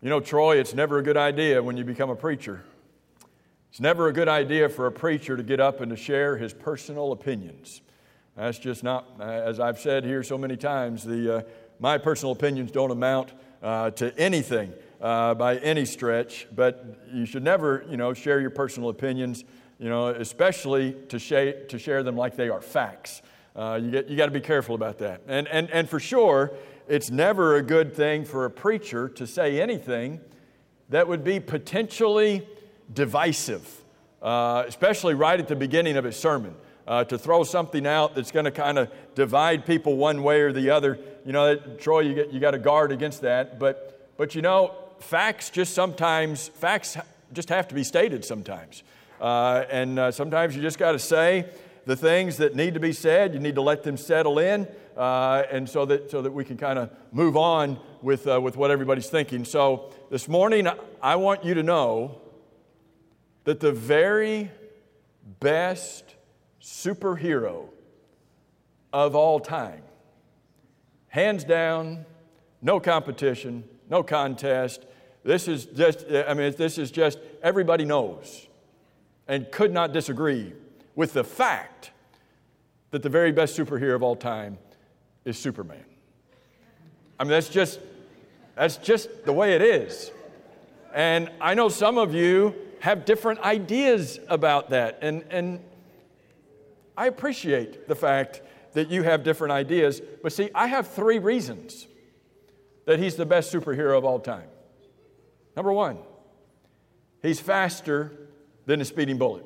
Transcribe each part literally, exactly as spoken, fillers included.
You know, Troy, it's never a good idea when you become a preacher. It's never a good idea for a preacher to get up and to share his personal opinions. That's just not, as I've said here so many times, the uh, my personal opinions don't amount uh, to anything uh, by any stretch, but you should never, you know, share your personal opinions, you know, especially to, sh- to share them like they are facts. Uh, you get you got to be careful about that. And, and, and for sure, it's never a good thing for a preacher to say anything that would be potentially divisive, uh, especially right at the beginning of his sermon. Uh, to throw something out that's going to kind of divide people one way or the other. You know, Troy, you get you got to guard against that. But but you know, facts just sometimes facts just have to be stated sometimes, uh, and uh, sometimes you just got to say the things that need to be said. You need to let them settle in, uh, and so that so that we can kind of move on with uh, with what everybody's thinking. So this morning, I want you to know that the very best superhero of all time, hands down, no competition, no contest. This is just, I mean, this is just, everybody knows and could not disagree with the fact that the very best superhero of all time is Superman. I mean, that's just, that's just the way it is. And I know some of you have different ideas about that, and and I appreciate the fact that you have different ideas, but see, I have three reasons that he's the best superhero of all time. Number one, he's faster than a speeding bullet.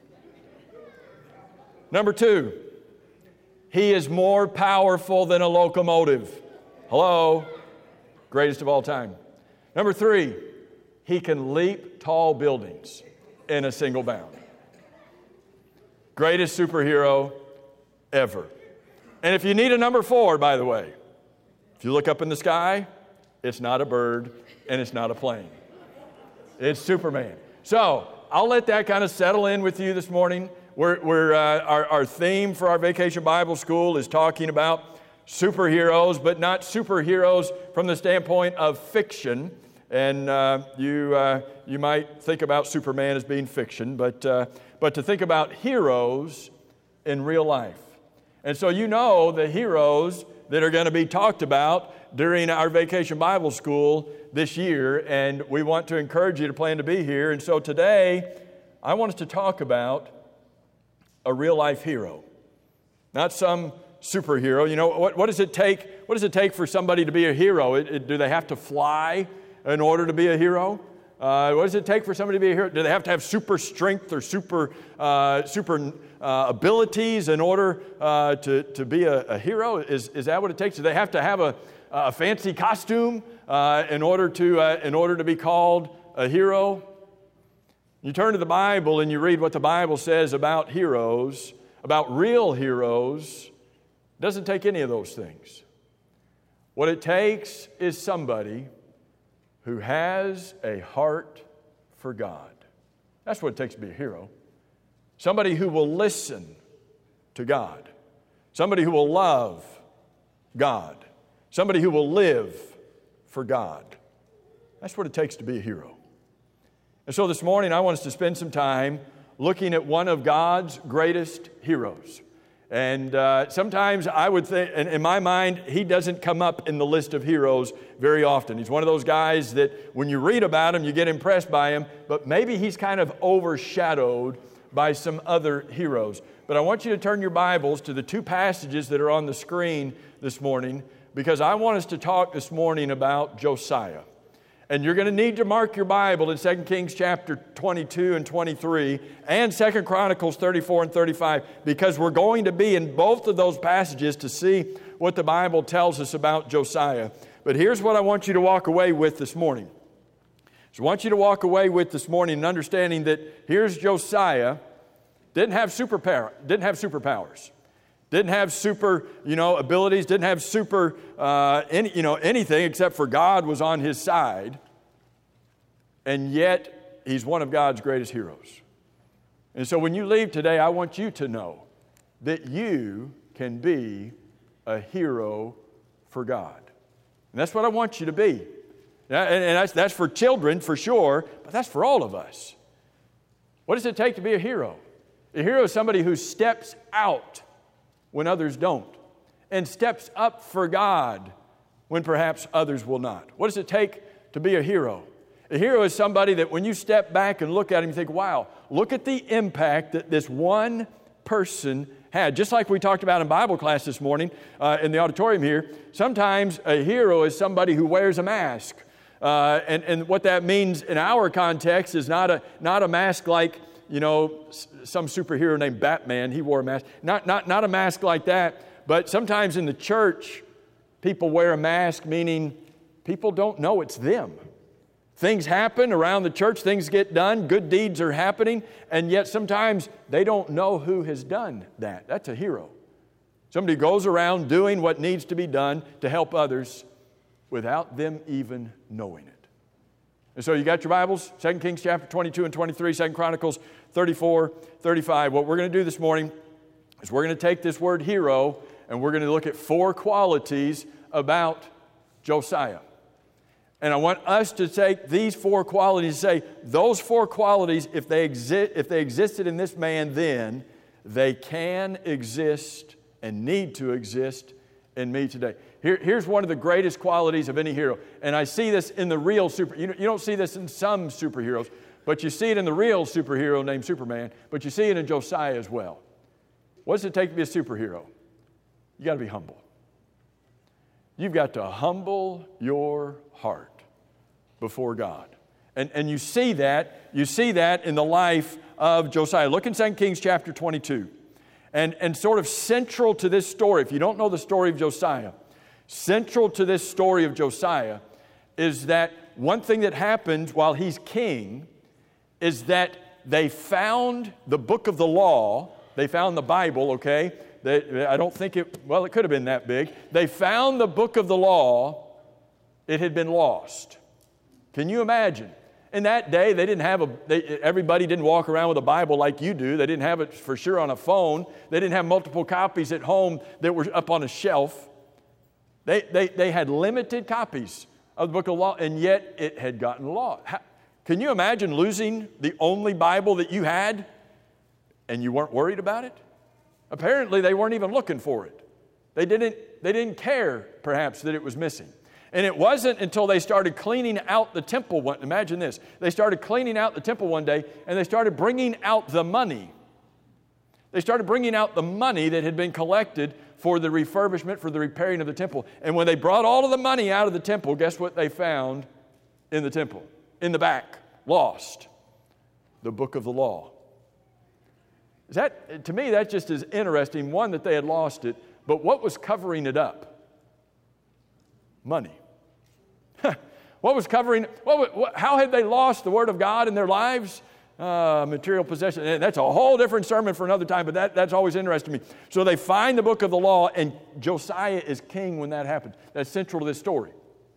Number two, he is more powerful than a locomotive. Hello? Greatest of all time. Number three, he can leap tall buildings in a single bound. Greatest superhero ever. And if you need a number four, by the way, if you look up in the sky, it's not a bird and it's not a plane. It's Superman. So I'll let that kind of settle in with you this morning. We're, we're, uh, our, our theme for our Vacation Bible School is talking about superheroes, but not superheroes from the standpoint of fiction. And uh, you uh, you might think about Superman as being fiction, but uh, but to think about heroes in real life. And so you know the heroes that are going to be talked about during our Vacation Bible School this year, and we want to encourage you to plan to be here. And so today, I want us to talk about a real-life hero, not some superhero. You know, what, what does it take? What does it take for somebody to be a hero? It, it, do they have to fly in order to be a hero? Uh, what does it take for somebody to be a hero? Do they have to have super strength or super uh, super uh, abilities in order uh, to, to be a, a hero? Is, is that what it takes? Do they have to have a, a fancy costume uh, in order to uh, in order to be called a hero? You turn to the Bible and you read what the Bible says about heroes, about real heroes. It doesn't take any of those things. What it takes is somebody who has a heart for God. That's what it takes to be a hero. Somebody who will listen to God. Somebody who will love God. Somebody who will live for God. That's what it takes to be a hero. And so this morning I want us to spend some time looking at one of God's greatest heroes. And uh, sometimes I would think, in, in my mind, he doesn't come up in the list of heroes very often. He's one of those guys that when you read about him, you get impressed by him, but maybe he's kind of overshadowed by some other heroes. But I want you to turn your Bibles to the two passages that are on the screen this morning, because I want us to talk this morning about Josiah. And you're going to need to mark your Bible in Second Kings chapter twenty-two and twenty-three and Second Chronicles thirty-four and thirty-five, because we're going to be in both of those passages to see what the Bible tells us about Josiah. But here's what I want you to walk away with this morning. So I want you to walk away with this morning an understanding that here's Josiah, didn't have superpower, didn't have superpowers. Didn't have super, you know, abilities, didn't have super, uh, any, you know, anything except for God was on his side. And yet, he's one of God's greatest heroes. And so when you leave today, I want you to know that you can be a hero for God. And that's what I want you to be. And, and that's, that's for children, for sure, but that's for all of us. What does it take to be a hero? A hero is somebody who steps out when others don't, and steps up for God when perhaps others will not. What does it take to be a hero? A hero is somebody that when you step back and look at him, you think, wow, look at the impact that this one person had. Just like we talked about in Bible class this morning uh, in the auditorium here, sometimes a hero is somebody who wears a mask. Uh, and, and what that means in our context is not a, not a mask like, you know, some superhero named Batman. He wore a mask. Not, not, not a mask like that, but sometimes in the church, people wear a mask, meaning people don't know it's them. Things happen around the church, things get done, good deeds are happening, and yet sometimes they don't know who has done that. That's a hero. Somebody goes around doing what needs to be done to help others without them even knowing it. And so you got your Bibles, Second Kings chapter twenty-two and twenty-three, Second Chronicles thirty-four, thirty-five. What we're going to do this morning is we're going to take this word hero and we're going to look at four qualities about Josiah. And I want us to take these four qualities and say, those four qualities, if they exist, if they existed in this man then, they can exist and need to exist in me today. Here, here's one of the greatest qualities of any hero. And I see this in the real super, you, you don't see this in some superheroes, but you see it in the real superhero named Superman, but you see it in Josiah as well. What does it take to be a superhero? You got to be humble. You've got to humble your heart before God. And, and you see that, you see that in the life of Josiah. Look in Second Kings chapter twenty-two. And, and sort of central to this story, if you don't know the story of Josiah, central to this story of Josiah is that one thing that happened while he's king is that they found the book of the law. They found the Bible, okay? They, I don't think it, well, it could have been that big. They found the book of the law. It had been lost. Can you imagine? In that day, they didn't have a, they, everybody didn't walk around with a Bible like you do. They didn't have it for sure on a phone. They didn't have multiple copies at home that were up on a shelf. They, they, they had limited copies of the book of the law, and yet it had gotten lost. How, can you imagine losing the only Bible that you had and you weren't worried about it? Apparently, they weren't even looking for it. They didn't, they didn't care, perhaps, that it was missing. And it wasn't until they started cleaning out the temple one, imagine this. They started cleaning out the temple one day, and they started bringing out the money. They started bringing out the money that had been collected for the refurbishment, for the repairing of the temple. And when they brought all of the money out of the temple, guess what they found in the temple? In the back, lost. The book of the law. Is that, to me, that just is interesting. One, that they had lost it, but what was covering it up? Money. What was covering, what, what, how had they lost the Word of God in their lives? Uh, material possession. And that's a whole different sermon for another time, but that, that's always interested me. So they find the book of the law, and Josiah is king when that happens. That's central to this story.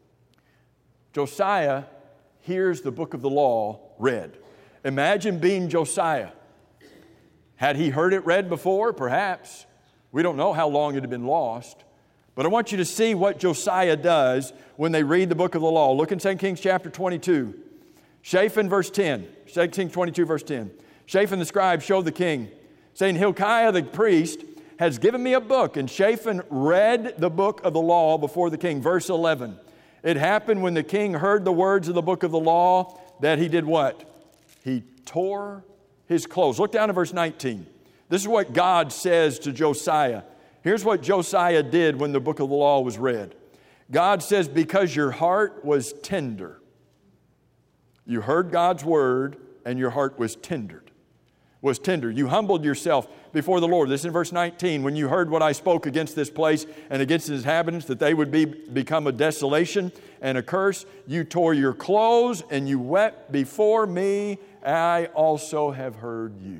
Josiah hears the book of the law read. Imagine being Josiah. Had he heard it read before? Perhaps. We don't know how long it had been lost. But I want you to see what Josiah does when they read the book of the law. Look in Second Kings chapter twenty-two. Shaphan verse ten. Second Kings twenty-two verse ten. Shaphan the scribe showed the king, saying, Hilkiah the priest has given me a book. And Shaphan read the book of the law before the king. Verse eleven. It happened when the king heard the words of the book of the law that he did what? He tore his clothes. Look down at verse nineteen. This is what God says to Josiah. Here's what Josiah did when the book of the law was read. God says, because your heart was tender. You heard God's word and your heart was tendered. Was tender. You humbled yourself before the Lord. This is in verse nineteen. When you heard what I spoke against this place and against its inhabitants, that they would be become a desolation and a curse, you tore your clothes and you wept before me. I also have heard you.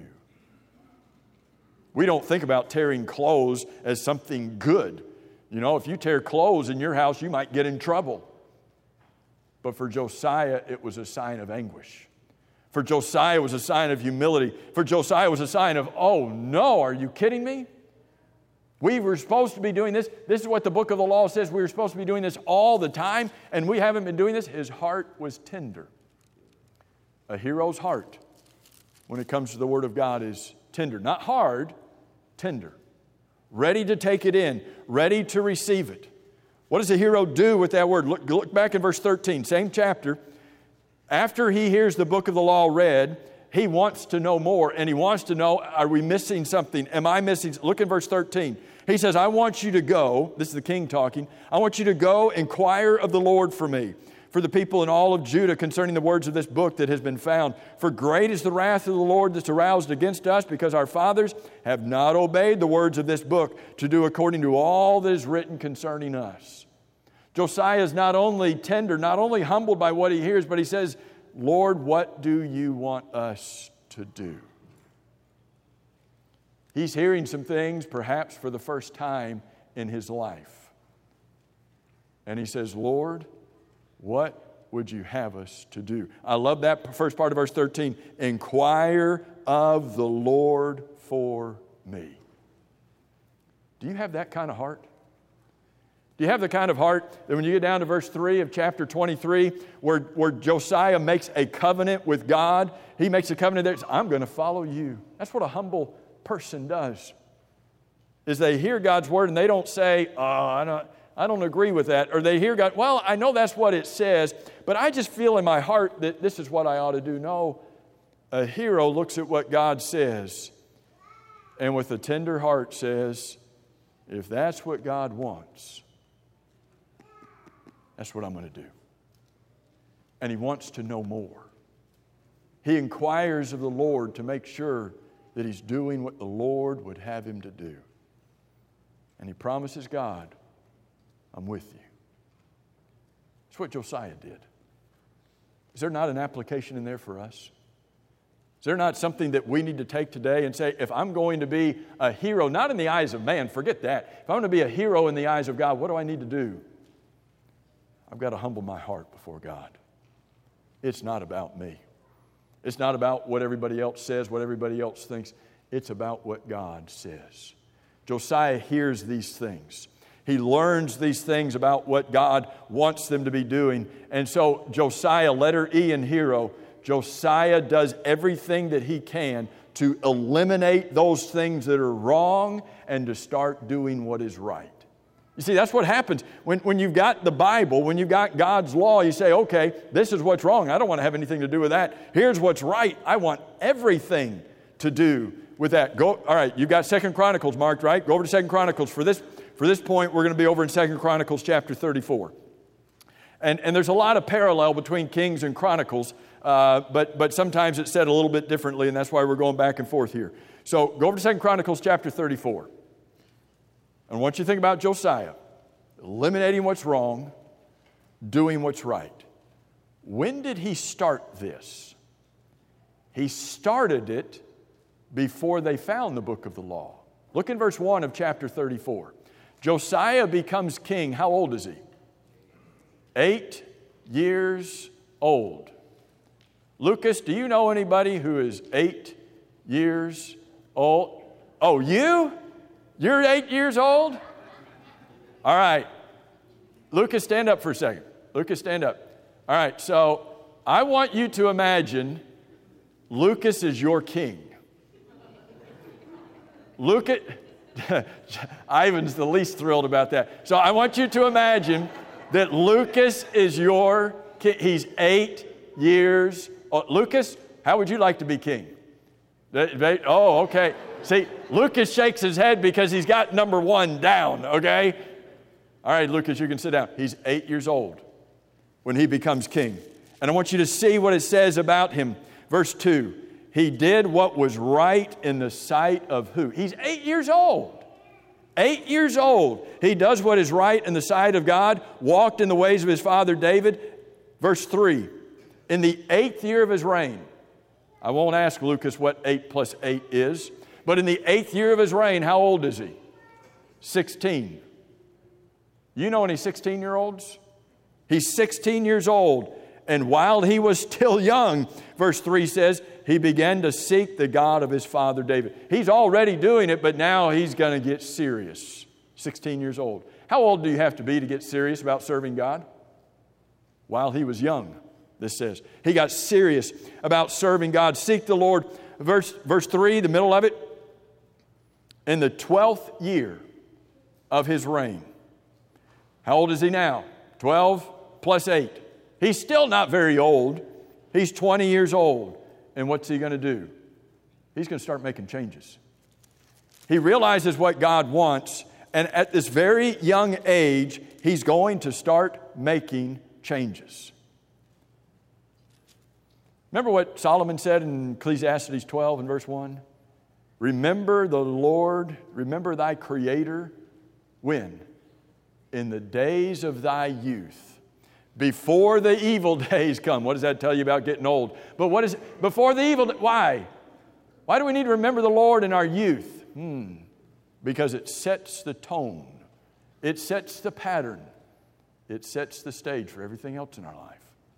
We don't think about tearing clothes as something good. You know, if you tear clothes in your house, you might get in trouble. But for Josiah, it was a sign of anguish. For Josiah, it was a sign of humility. For Josiah, it was a sign of, oh no, are you kidding me? We were supposed to be doing this. This is what the book of the law says. We were supposed to be doing this all the time, and we haven't been doing this. His heart was tender. A hero's heart, when it comes to the Word of God, is tender. Not hard, tender. Ready to take it in, ready to receive it. What does a hero do with that Word? Look, look back in verse thirteen, same chapter. After he hears the book of the law read, he wants to know more, and he wants to know, are we missing something? Am I missing? Look in verse thirteen. He says, I want you to go, this is the king talking, I want you to go inquire of the Lord for me, for the people in all of Judah concerning the words of this book that has been found. For great is the wrath of the Lord that's aroused against us, because our fathers have not obeyed the words of this book to do according to all that is written concerning us. Josiah is not only tender, not only humbled by what he hears, but he says, Lord, what do you want us to do? He's hearing some things perhaps for the first time in his life. And he says, Lord, what would you have us to do? I love that first part of verse thirteen. Inquire of the Lord for me. Do you have that kind of heart? Do you have the kind of heart that when you get down to verse three of chapter twenty-three, where, where Josiah makes a covenant with God, he makes a covenant that says, I'm going to follow you. That's what a humble person does, is they hear God's word and they don't say, oh, I don't, I don't agree with that. Or they hear God, well, I know that's what it says, but I just feel in my heart that this is what I ought to do. No, a hero looks at what God says and with a tender heart says, if that's what God wants, that's what I'm going to do. And he wants to know more. He inquires of the Lord to make sure that he's doing what the Lord would have him to do. And he promises God, I'm with you. That's what Josiah did. Is there not an application in there for us? Is there not something that we need to take today and say, if I'm going to be a hero, not in the eyes of man, forget that. If I'm going to be a hero in the eyes of God, what do I need to do? I've got to humble my heart before God. It's not about me. It's not about what everybody else says, what everybody else thinks. It's about what God says. Josiah hears these things. He learns these things about what God wants them to be doing. And so Josiah, letter E in hero, Josiah does everything that he can to eliminate those things that are wrong and to start doing what is right. You see, that's what happens. When, when you've got the Bible, when you've got God's law, you say, okay, this is what's wrong. I don't want to have anything to do with that. Here's what's right. I want everything to do with that. Go. All right, you've got Second Chronicles marked, right? Go over to Second Chronicles. For this, for this point, we're going to be over in Second Chronicles chapter thirty-four. And, and there's a lot of parallel between Kings and Chronicles, uh, but, but sometimes it's said a little bit differently, and that's why we're going back and forth here. So go over to Second Chronicles chapter thirty-four. And I want you to think about Josiah, eliminating what's wrong, doing what's right. When did he start this? He started it before they found the book of the law. Look in verse one of chapter thirty-four. Josiah becomes king. How old is he? Eight years old. Lucas, do you know anybody who is eight years old? Oh, you? You're eight years old? All right. Lucas, stand up for a second. Lucas, stand up. All right, so I want you to imagine Lucas is your king. Lucas, Ivan's the least thrilled about that. So I want you to imagine that Lucas is your king. He's eight years old. Lucas, how would you like to be king? Oh, okay. See, Lucas shakes his head because he's got number one down, okay? All right, Lucas, you can sit down. He's eight years old when he becomes king. And I want you to see what it says about him. Verse two, he did what was right in the sight of who? He's eight years old. Eight years old. He does what is right in the sight of God, walked in the ways of his father David. Verse three, in the eighth year of his reign, I won't ask Lucas what eight plus eight is, but in the eighth year of his reign, how old is he? sixteen. You know any sixteen-year-olds? He's sixteen years old. And while he was still young, verse three says, he began to seek the God of his father David. He's already doing it, but now he's going to get serious. sixteen years old. How old do you have to be to get serious about serving God? While he was young, this says. He got serious about serving God. Seek the Lord. Verse, verse three, the middle of it. In the twelfth year of his reign. How old is he now? twelve plus eight. He's still not very old. He's twenty years old. And what's he going to do? He's going to start making changes. He realizes what God wants. And at this very young age, he's going to start making changes. Remember what Solomon said in Ecclesiastes twelve and verse one? Remember the Lord, remember thy Creator. When? In the days of thy youth. Before the evil days come. What does that tell you about getting old? But what is it? Before the evil, why? Why do we need to remember the Lord in our youth? Hmm. Because it sets the tone. It sets the pattern. It sets the stage for everything else in our life.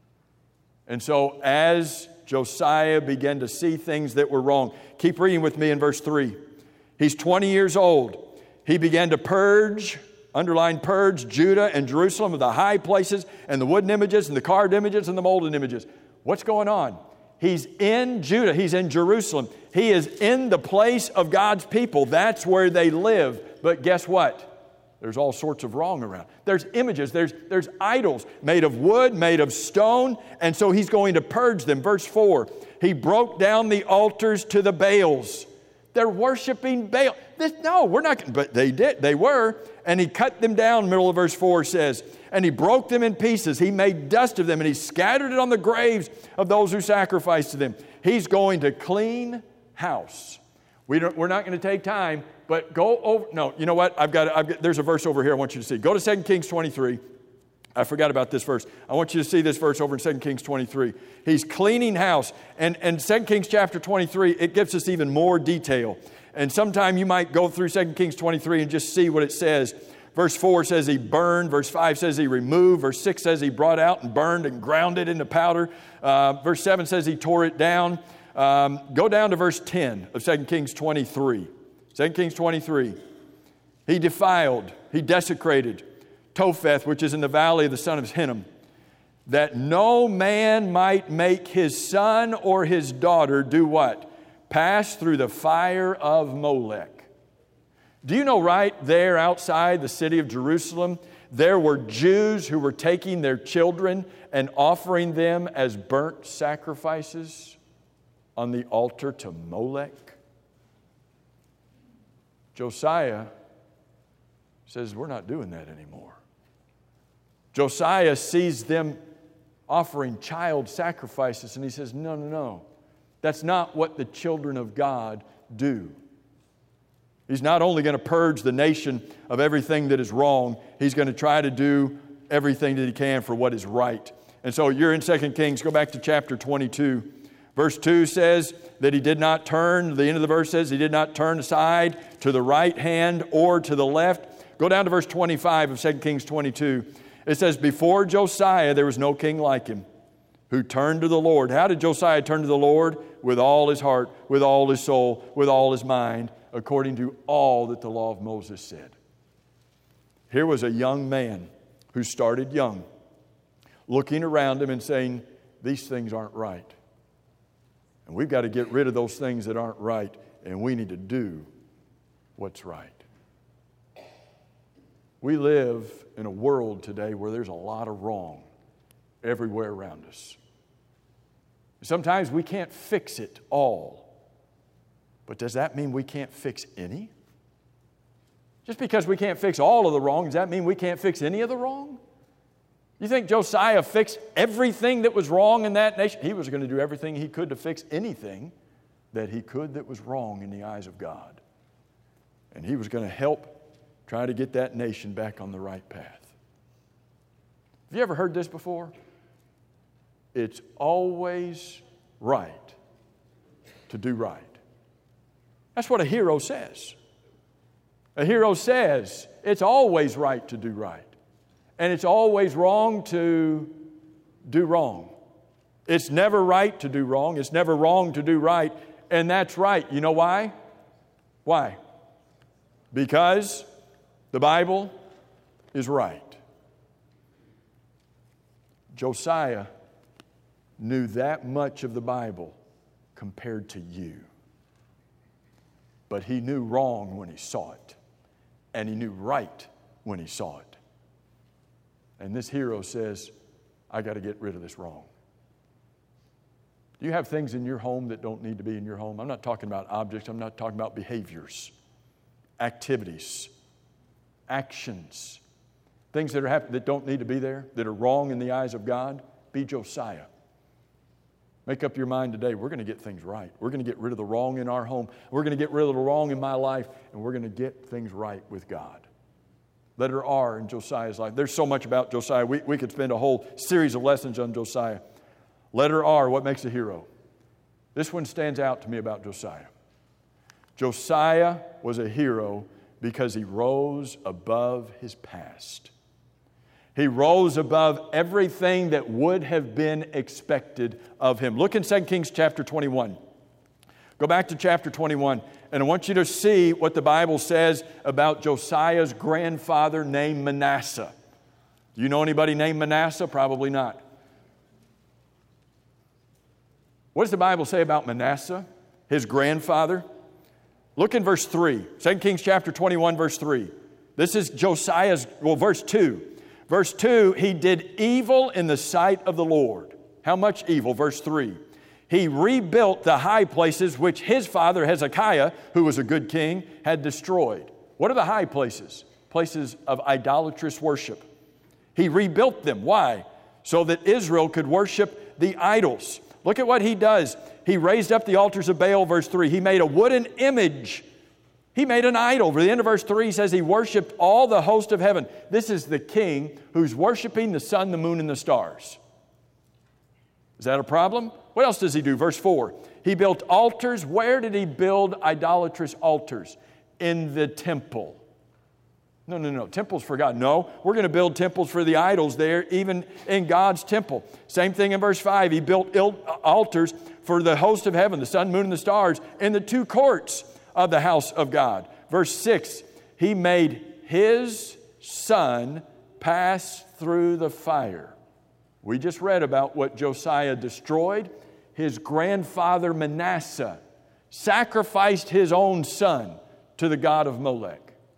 And so as Josiah began to see things that were wrong, keep reading with me in verse three. He's twenty years old. He began to purge, underline purge, Judah and Jerusalem of the high places and the wooden images and the carved images and the molded images. What's going on? He's in Judah. He's in Jerusalem. He is in the place of God's people. That's where they live. But guess what? There's all sorts of wrong around. There's images. There's, there's idols made of wood, made of stone. And so he's going to purge them. Verse four, he broke down the altars to the Baals. They're worshiping Baal. This, no, we're not. But they did. They were. And he cut them down, middle of verse four says. And he broke them in pieces. He made dust of them. And he scattered it on the graves of those who sacrificed to them. He's going to clean house. We don't, we're not going to take time, but go over. No, you know what? I've got, I've got. There's a verse over here I want you to see. Go to Second Kings twenty-three. I forgot about this verse. I want you to see this verse over in Second Kings twenty-three. He's cleaning house. And, and Second Kings chapter twenty-three, it gives us even more detail. And sometime you might go through Second Kings twenty-three and just see what it says. Verse four says he burned. Verse five says he removed. Verse six says he brought out and burned and ground it into powder. Uh, verse seven says he tore it down. Um, go down to verse ten of Second Kings twenty-three. Second Kings twenty-three. He defiled, he desecrated Topheth, which is in the valley of the son of Hinnom, that no man might make his son or his daughter do what? Pass through the fire of Molech. Do you know right there outside the city of Jerusalem, there were Jews who were taking their children and offering them as burnt sacrifices on the altar to Molech? Josiah says, we're not doing that anymore. Josiah sees them offering child sacrifices, and he says, no, no, no. That's not what the children of God do. He's not only going to purge the nation of everything that is wrong, he's going to try to do everything that he can for what is right. And so you're in Second Kings. Go back to chapter twenty-two. Verse two says that he did not turn, the end of the verse says he did not turn aside to the right hand or to the left. Go down to verse twenty-five of Second Kings twenty-two. It says, before Josiah there was no king like him who turned to the Lord. How did Josiah turn to the Lord? With all his heart, with all his soul, with all his mind, according to all that the law of Moses said. Here was a young man who started young, looking around him and saying, these things aren't right. And we've got to get rid of those things that aren't right, and we need to do what's right. We live in a world today where there's a lot of wrong everywhere around us. Sometimes we can't fix it all. But does that mean we can't fix any? Just because we can't fix all of the wrong, does that mean we can't fix any of the wrong? You think Josiah fixed everything that was wrong in that nation? He was going to do everything he could to fix anything that he could that was wrong in the eyes of God. And he was going to help try to get that nation back on the right path. Have you ever heard this before? It's always right to do right. That's what a hero says. A hero says it's always right to do right. And it's always wrong to do wrong. It's never right to do wrong. It's never wrong to do right. And that's right. You know why? Why? Because the Bible is right. Josiah knew that much of the Bible compared to you. But he knew wrong when he saw it. And he knew right when he saw it. And this hero says, I got to get rid of this wrong. Do you have things in your home that don't need to be in your home? I'm not talking about objects. I'm not talking about behaviors, activities, actions, things that are happening that don't need to be there, that are wrong in the eyes of God. Be Josiah. Make up your mind today, we're going to get things right. We're going to get rid of the wrong in our home. We're going to get rid of the wrong in my life, and we're going to get things right with God. Letter R in Josiah's life. There's so much about Josiah. We, we could spend a whole series of lessons on Josiah. Letter R, what makes a hero? This one stands out to me about Josiah. Josiah was a hero because he rose above his past. He rose above everything that would have been expected of him. Look in Second Kings chapter twenty-one. Go back to chapter twenty-one, and I want you to see what the Bible says about Josiah's grandfather named Manasseh. Do you know anybody named Manasseh? Probably not. What does the Bible say about Manasseh, his grandfather? Look in verse three. Second Kings chapter twenty-one, verse three. This is Josiah's, well, verse two. Verse two, he did evil in the sight of the Lord. How much evil? Verse three. He rebuilt the high places which his father Hezekiah, who was a good king, had destroyed. What are the high places? Places of idolatrous worship. He rebuilt them. Why? So that Israel could worship the idols. Look at what he does. He raised up the altars of Baal, verse three. He made a wooden image. He made an idol. For the end of verse three, he says he worshiped all the host of heaven. This is the king who's worshiping the sun, the moon, and the stars. Is that a problem? What else does he do? Verse four. He built altars. Where did he build idolatrous altars? In the temple. No, no, no. Temples for God. No, we're going to build temples for the idols there, even in God's temple. Same thing in verse five. He built altars for the host of heaven, the sun, moon, and the stars, in the two courts of the house of God. Verse six. He made his son pass through the fire. We just read about what Josiah destroyed. His grandfather Manasseh sacrificed his own son to the god of Molech.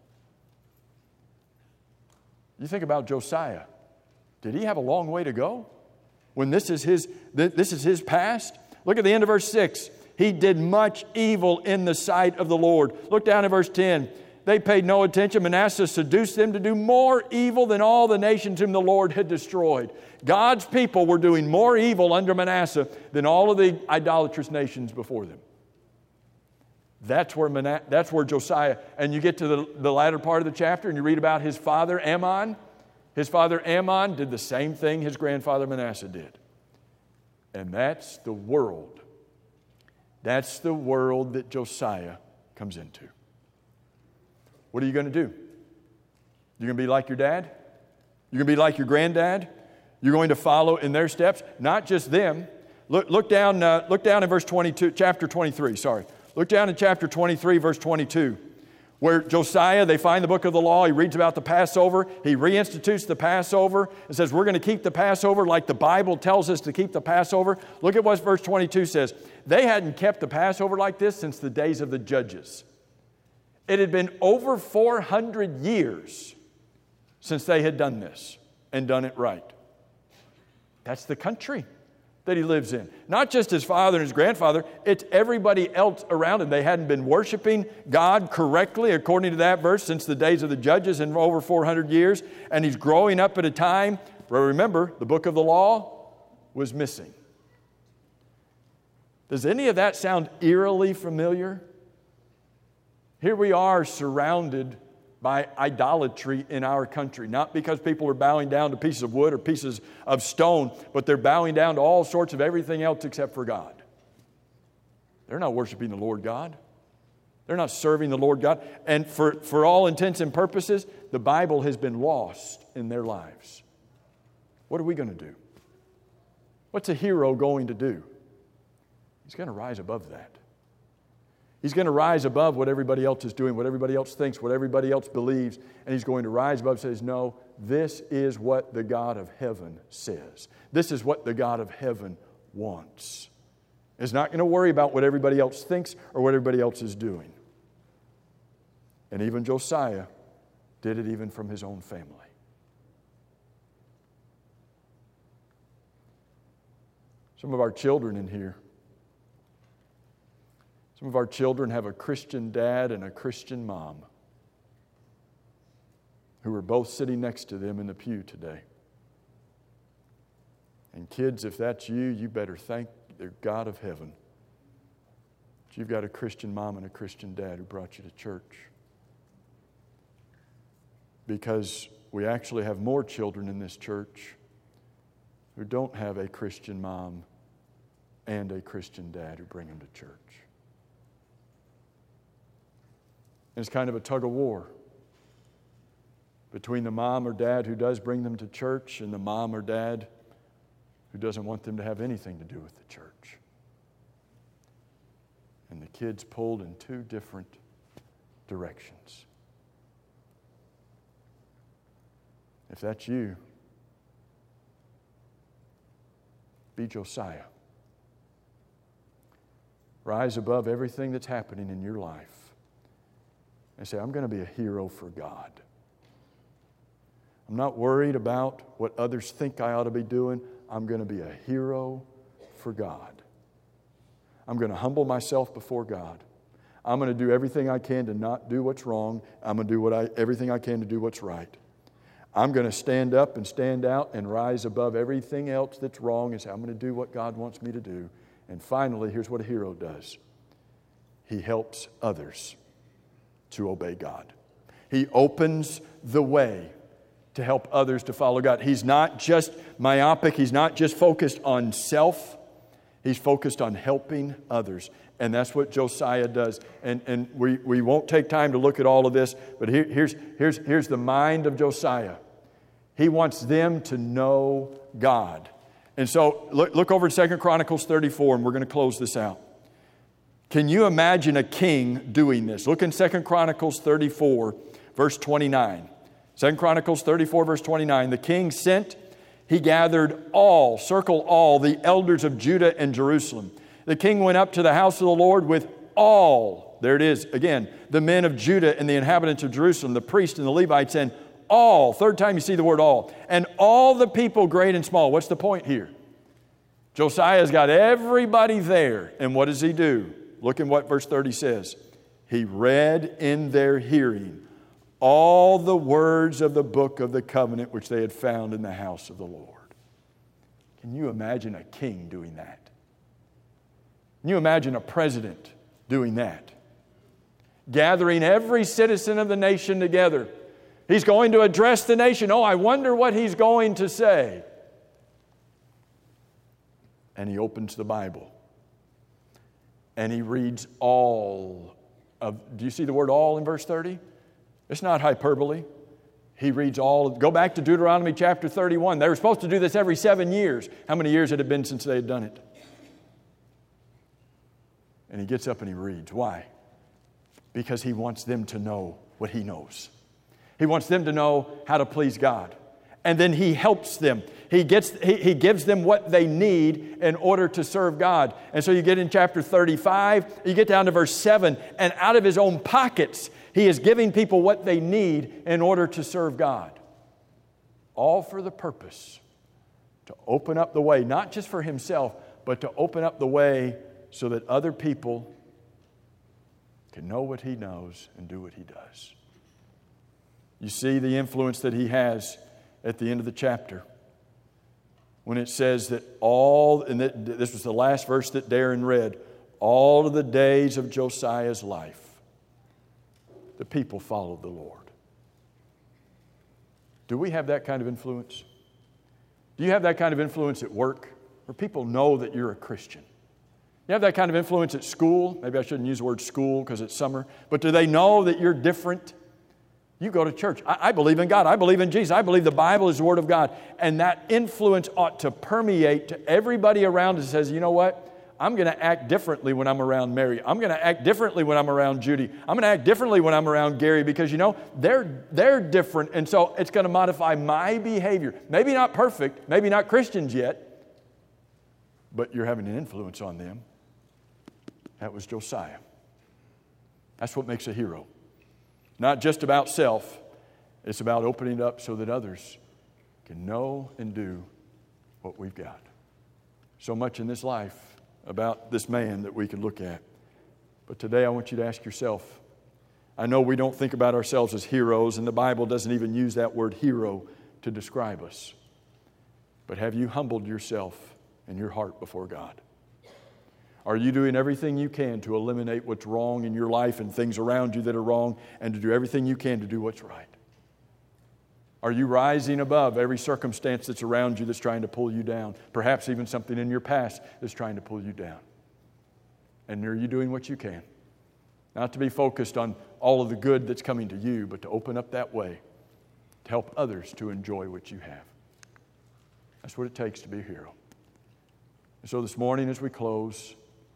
You think about Josiah. Did he have a long way to go when this is his, this is his past? Look at the end of verse six. He did much evil in the sight of the Lord. Look down at verse ten. They paid no attention. Manasseh seduced them to do more evil than all the nations whom the Lord had destroyed. God's people were doing more evil under Manasseh than all of the idolatrous nations before them. That's where, Mana- that's where Josiah, and you get to the, the latter part of the chapter and you read about his father Ammon. His father Ammon did the same thing his grandfather Manasseh did. And that's the world. That's the world that Josiah comes into. What are you going to do? You're going to be like your dad? You're going to be like your granddad? You're going to follow in their steps? Not just them. Look, look down. Uh, look down in verse twenty-two, chapter twenty-three. Sorry, look down in chapter twenty-three, verse twenty-two, where Josiah, they find the book of the law. He reads about the Passover. He reinstitutes the Passover and says, "We're going to keep the Passover like the Bible tells us to keep the Passover." Look at what verse twenty-two says. They hadn't kept the Passover like this since the days of the judges. It had been over four hundred years since they had done this and done it right. That's the country that he lives in. Not just his father and his grandfather, it's everybody else around him. They hadn't been worshiping God correctly, according to that verse, since the days of the judges in over four hundred years. And he's growing up at a time where, remember, the book of the law was missing. Does any of that sound eerily familiar? Here we are surrounded by idolatry in our country. Not because people are bowing down to pieces of wood or pieces of stone, but they're bowing down to all sorts of everything else except for God. They're not worshiping the Lord God. They're not serving the Lord God. And for, for all intents and purposes, the Bible has been lost in their lives. What are we going to do? What's a hero going to do? He's going to rise above that. He's going to rise above what everybody else is doing, what everybody else thinks, what everybody else believes, and he's going to rise above and says, no, this is what the God of heaven says. This is what the God of heaven wants. He's not going to worry about what everybody else thinks or what everybody else is doing. And even Josiah did it even from his own family. Some of our children in here, some of our children have a Christian dad and a Christian mom who are both sitting next to them in the pew today. And kids, if that's you, you better thank the God of heaven that you've got a Christian mom and a Christian dad who brought you to church. Because we actually have more children in this church who don't have a Christian mom and a Christian dad who bring them to church. And it's kind of a tug of war between the mom or dad who does bring them to church and the mom or dad who doesn't want them to have anything to do with the church. And the kids pulled in two different directions. If that's you, be Josiah. Rise above everything that's happening in your life and say, I'm going to be a hero for God. I'm not worried about what others think I ought to be doing. I'm going to be a hero for God. I'm going to humble myself before God. I'm going to do everything I can to not do what's wrong. I'm going to do what I, everything I can to do what's right. I'm going to stand up and stand out and rise above everything else that's wrong and say, I'm going to do what God wants me to do. And finally, here's what a hero does. He helps others to obey God. He opens the way to help others to follow God. He's not just myopic. He's not just focused on self. He's focused on helping others. And that's what Josiah does. And, and we, we won't take time to look at all of this, but here, here's, here's, here's the mind of Josiah. He wants them to know God. And so look, look over in Second Chronicles thirty-four, and we're going to close this out. Can you imagine a king doing this? Look in Second Chronicles thirty-four, verse twenty-nine. Second Chronicles thirty-four, verse twenty-nine. The king sent, he gathered all, circle all, the elders of Judah and Jerusalem. The king went up to the house of the Lord with all, there it is again, the men of Judah and the inhabitants of Jerusalem, the priests and the Levites, and all, third time you see the word all, and all the people, great and small. What's the point here? Josiah's got everybody there. And what does he do? Look at what verse thirty says. He read in their hearing all the words of the book of the covenant which they had found in the house of the Lord. Can you imagine a king doing that? Can you imagine a president doing that? Gathering every citizen of the nation together. He's going to address the nation. Oh, I wonder what he's going to say. And he opens the Bible. And he reads all of, do you see the word all in verse thirty? It's not hyperbole. He reads all, go back to Deuteronomy chapter thirty-one. They were supposed to do this every seven years. How many years had it been since they had done it? And he gets up and he reads. Why? Because he wants them to know what he knows. He wants them to know how to please God. And then he helps them. He gets, he, he gives them what they need in order to serve God. And so you get in chapter thirty-five, you get down to verse seven, and out of his own pockets, he is giving people what they need in order to serve God. All for the purpose to open up the way, not just for himself, but to open up the way so that other people can know what he knows and do what he does. You see the influence that he has at the end of the chapter when it says that all, and this was the last verse that Darren read, all of the days of Josiah's life, the people followed the Lord. Do we have that kind of influence? Do you have that kind of influence at work where people know that you're a Christian? You have that kind of influence at school? Maybe I shouldn't use the word school because it's summer, but do they know that you're different? You go to church. I, I believe in God. I believe in Jesus. I believe the Bible is the Word of God. And that influence ought to permeate to everybody around us that says, you know what? I'm going to act differently when I'm around Mary. I'm going to act differently when I'm around Judy. I'm going to act differently when I'm around Gary because, you know, they're, they're different. And so it's going to modify my behavior. Maybe not perfect, maybe not Christians yet, but you're having an influence on them. That was Josiah. That's what makes a hero. Not just about self. It's about opening it up so that others can know and do what we've got. So much in this life about this man that we could look at. But today I want you to ask yourself, I know we don't think about ourselves as heroes, and the Bible doesn't even use that word hero to describe us. But have you humbled yourself and your heart before God? Are you doing everything you can to eliminate what's wrong in your life and things around you that are wrong, and to do everything you can to do what's right? Are you rising above every circumstance that's around you that's trying to pull you down? Perhaps even something in your past that's trying to pull you down. And are you doing what you can? Not to be focused on all of the good that's coming to you, but to open up that way to help others to enjoy what you have. That's what it takes to be a hero. And so this morning as we close,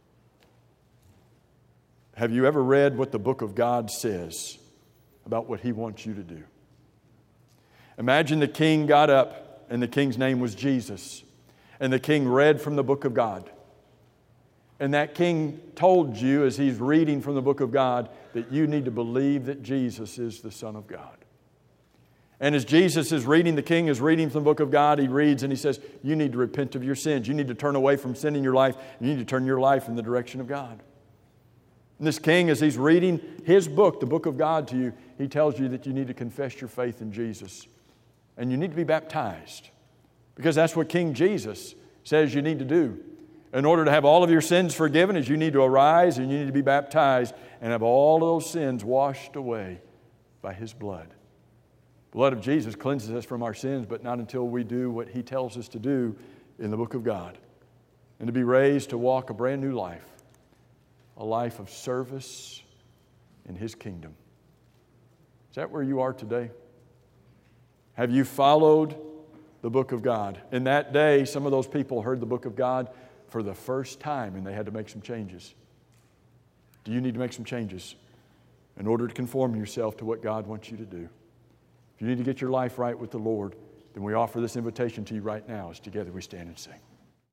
have you ever read what the book of God says about what He wants you to do? Imagine the king got up, and the king's name was Jesus, and the king read from the book of God. And that king told you, as he's reading from the book of God, that you need to believe that Jesus is the Son of God. And as Jesus is reading, the king is reading from the book of God, he reads and he says, you need to repent of your sins. You need to turn away from sin in your life. You need to turn your life in the direction of God. And this king, as he's reading his book, the book of God to you, he tells you that you need to confess your faith in Jesus. And you need to be baptized. Because that's what King Jesus says you need to do. In order to have all of your sins forgiven, is you need to arise and you need to be baptized and have all of those sins washed away by His blood. The blood of Jesus cleanses us from our sins, but not until we do what He tells us to do in the book of God. And to be raised to walk a brand new life. A life of service in His kingdom. Is that where you are today? Have you followed the book of God? In that day, some of those people heard the book of God for the first time and they had to make some changes. Do you need to make some changes in order to conform yourself to what God wants you to do? If you need to get your life right with the Lord, then we offer this invitation to you right now as together we stand and sing.